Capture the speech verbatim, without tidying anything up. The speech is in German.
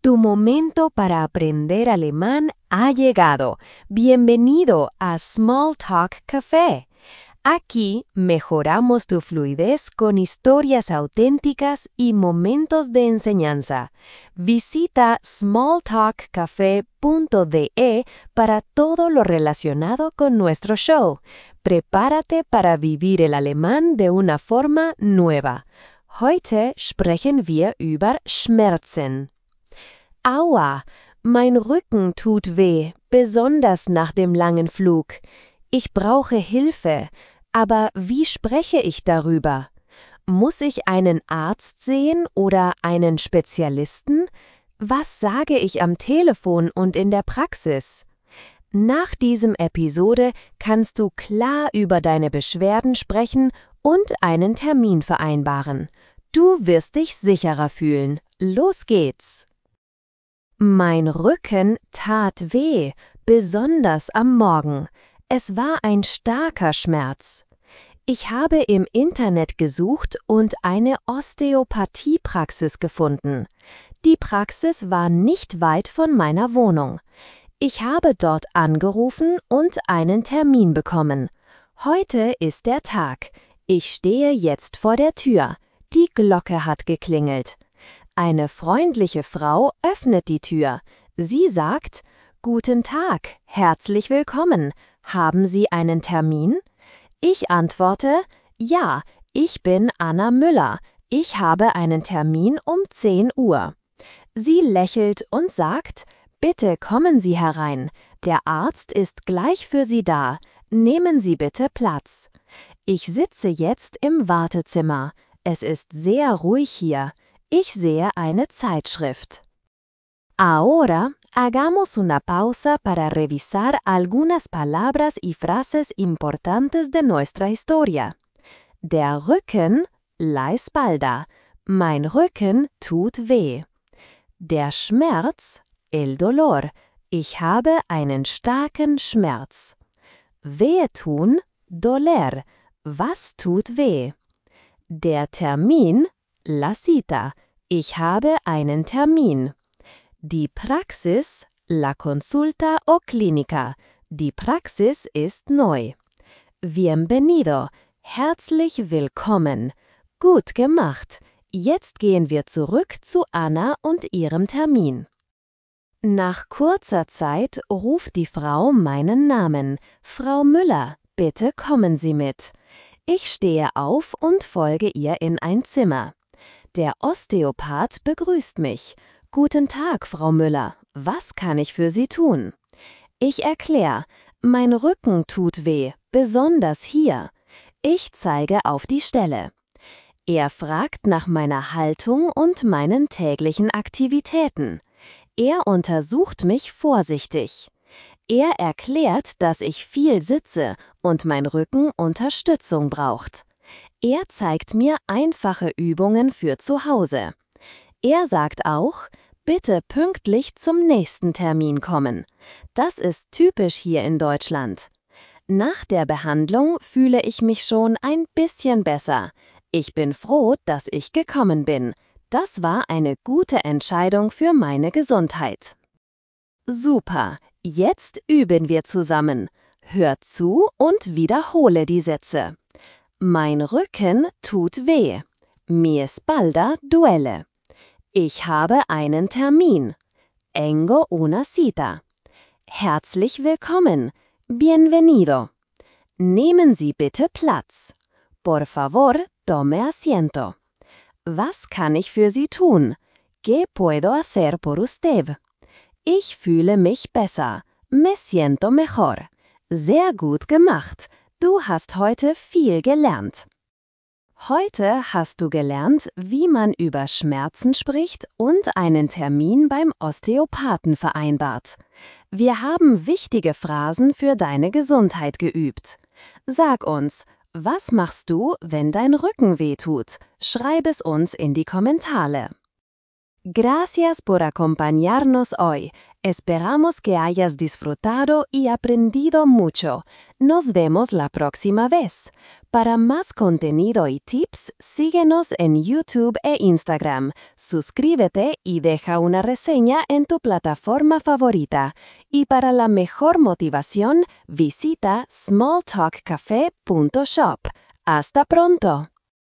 Tu momento para aprender alemán ha llegado. Bienvenido a Small Talk Café. Aquí mejoramos tu fluidez con historias auténticas y momentos de enseñanza. Visita small talk cafe punto de para todo lo relacionado con nuestro show. Prepárate para vivir el alemán de una forma nueva. Heute sprechen wir über Schmerzen. Aua, mein Rücken tut weh, besonders nach dem langen Flug. Ich brauche Hilfe, aber wie spreche ich darüber? Muss ich einen Arzt sehen oder einen Spezialisten? Was sage ich am Telefon und in der Praxis? Nach diesem Episode kannst du klar über deine Beschwerden sprechen und einen Termin vereinbaren. Du wirst dich sicherer fühlen. Los geht's! Mein Rücken tat weh, besonders am Morgen. Es war ein starker Schmerz. Ich habe im Internet gesucht und eine Osteopathiepraxis gefunden. Die Praxis war nicht weit von meiner Wohnung. Ich habe dort angerufen und einen Termin bekommen. Heute ist der Tag. Ich stehe jetzt vor der Tür. Die Glocke hat geklingelt. Eine freundliche Frau öffnet die Tür. Sie sagt: »Guten Tag, herzlich willkommen. Haben Sie einen Termin?« Ich antworte: »Ja, ich bin Anna Müller. Ich habe einen Termin um zehn Uhr.« Sie lächelt und sagt: »Bitte kommen Sie herein. Der Arzt ist gleich für Sie da. Nehmen Sie bitte Platz.« Ich sitze jetzt im Wartezimmer. Es ist sehr ruhig hier. Ich sehe eine Zeitschrift. Ahora, hagamos una pausa para revisar algunas palabras y frases importantes de nuestra historia. Der Rücken, la espalda. Mein Rücken tut weh. Der Schmerz, el dolor. Ich habe einen starken Schmerz. Wehtun, doler. Was tut weh? Der Termin, la cita. Ich habe einen Termin. Die Praxis, la consulta o clínica. Die Praxis ist neu. Bienvenido. Herzlich willkommen. Gut gemacht. Jetzt gehen wir zurück zu Anna und ihrem Termin. Nach kurzer Zeit ruft die Frau meinen Namen. Frau Müller, bitte kommen Sie mit. Ich stehe auf und folge ihr in ein Zimmer. Der Osteopath begrüßt mich. »Guten Tag, Frau Müller. Was kann ich für Sie tun?« Ich erkläre: »Mein Rücken tut weh, besonders hier.« Ich zeige auf die Stelle. Er fragt nach meiner Haltung und meinen täglichen Aktivitäten. Er untersucht mich vorsichtig. Er erklärt, dass ich viel sitze und mein Rücken Unterstützung braucht. Er zeigt mir einfache Übungen für zu Hause. Er sagt auch: »Bitte pünktlich zum nächsten Termin kommen.« Das ist typisch hier in Deutschland. Nach der Behandlung fühle ich mich schon ein bisschen besser. Ich bin froh, dass ich gekommen bin. Das war eine gute Entscheidung für meine Gesundheit. Super, jetzt üben wir zusammen. Hör zu und wiederhole die Sätze. Mein Rücken tut weh. Mi espalda duele. Ich habe einen Termin. Tengo una cita. Herzlich willkommen. Bienvenido. Nehmen Sie bitte Platz. Por favor, tome asiento. Was kann ich für Sie tun? ¿Qué puedo hacer por usted? Ich fühle mich besser. Me siento mejor. Sehr gut gemacht. Du hast heute viel gelernt. Heute hast du gelernt, wie man über Schmerzen spricht und einen Termin beim Osteopathen vereinbart. Wir haben wichtige Phrasen für deine Gesundheit geübt. Sag uns, was machst du, wenn dein Rücken wehtut? Schreib es uns in die Kommentare. Gracias por acompañarnos hoy. Esperamos que hayas disfrutado y aprendido mucho. Nos vemos la próxima vez. Para más contenido y tips, síguenos en YouTube e Instagram. Suscríbete y deja una reseña en tu plataforma favorita. Y para la mejor motivación, visita small talk cafe punto shop. ¡Hasta pronto!